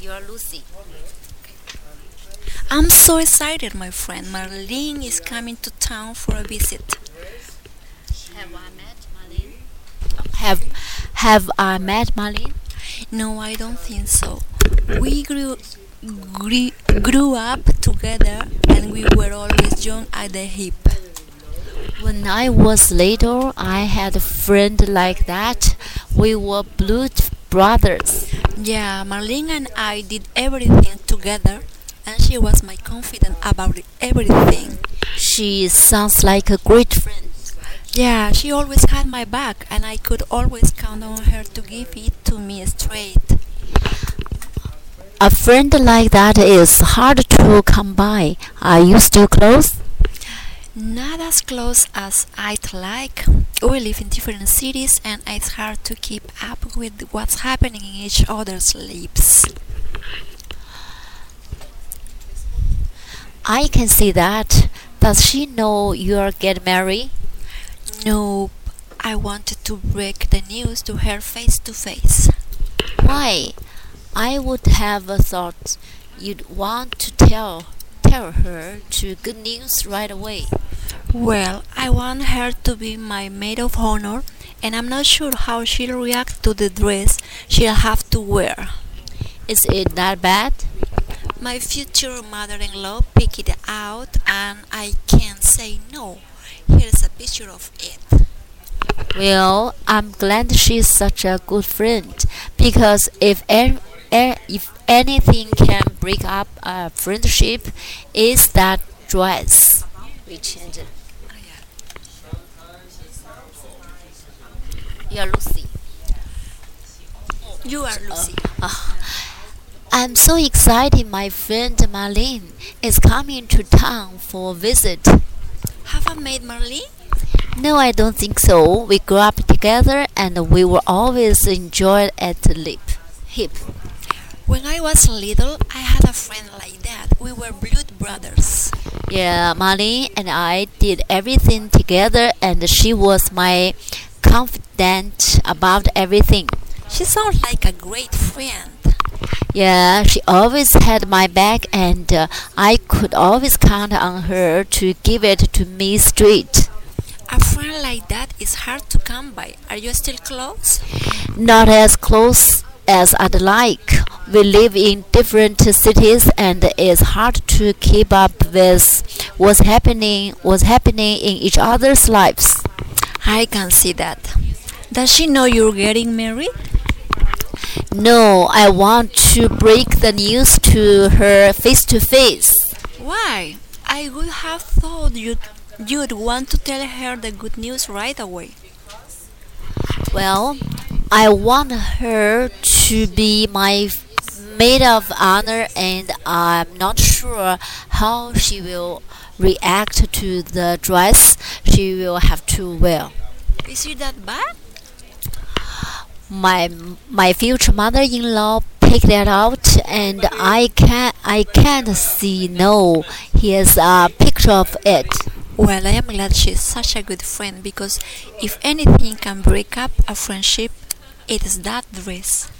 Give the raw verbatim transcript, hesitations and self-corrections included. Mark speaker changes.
Speaker 1: You're Lucy.
Speaker 2: I'm so excited, my friend. Marlene is coming to town for a visit.
Speaker 1: Have I met Marlene? Have Have I met Marlene?
Speaker 2: No, I don't think so. We grew, grew, grew up together and we were always young at the hip.
Speaker 1: When I was little, I had a friend like that. We were blood brothers.
Speaker 2: Yeah, Marlene and I did everything together, and she was my confidant about everything.
Speaker 1: She sounds like a great friend.
Speaker 2: Yeah, she always had my back, and I could always count on her to give it to me straight.
Speaker 1: A friend like that is hard to come by. Are you still close?
Speaker 2: Not as close as I'd like. We live in different cities, and it's hard to keep up with what's happening in each other's lives.
Speaker 1: I can see that. Does she know you're getting married?
Speaker 2: Nope. I wanted to break the news to her face to face.
Speaker 1: Why? I would have thought you'd want to tell tell her to good news right away.
Speaker 2: Well, I want her to be my maid of honor, and I'm not sure how she'll react to the dress she'll have to wear.
Speaker 1: Is it that bad?
Speaker 2: My future mother-in-law picked it out, and I can't say no. Here's a picture of it.
Speaker 1: Well, I'm glad she's such a good friend because if an- a- if anything can break up a friendship, it's that dress. We change it. You're Lucy.
Speaker 2: You are Lucy.
Speaker 1: Ah, I'm so excited my friend Marlene is coming to town for a visit.
Speaker 2: Have I made Marlene?
Speaker 1: No, I don't think so. We grew up together and we were always enjoyed at the lip, hip.
Speaker 2: When I was little, I had a friend like that. We were blood brothers.
Speaker 1: Yeah, Marlene and I did everything together and she was my confidant about everything.
Speaker 2: She sounds like a great friend.
Speaker 1: Yeah, she always had my back and uh, I could always count on her to give it to me straight.
Speaker 2: A friend like that is hard to come by. Are you still close?
Speaker 1: Not as close as I'd like. We live in different cities and it's hard to keep up with what's happening what's happening in each other's lives.
Speaker 2: I can see that. Does she know you're getting married?
Speaker 1: No, I want to break the news to her face to face.
Speaker 2: Why? I would have thought you'd, you'd want to tell her the good news right away.
Speaker 1: Well, I want her to be my maid of honor and I'm not sure how she will react to the dress she will have to wear.
Speaker 2: Is it that bad?
Speaker 1: My my future mother-in-law picked that out and I can I can't see no. Here's a picture of it.
Speaker 2: Well, I am glad she's such a good friend because if anything can break up a friendship, it is that dress.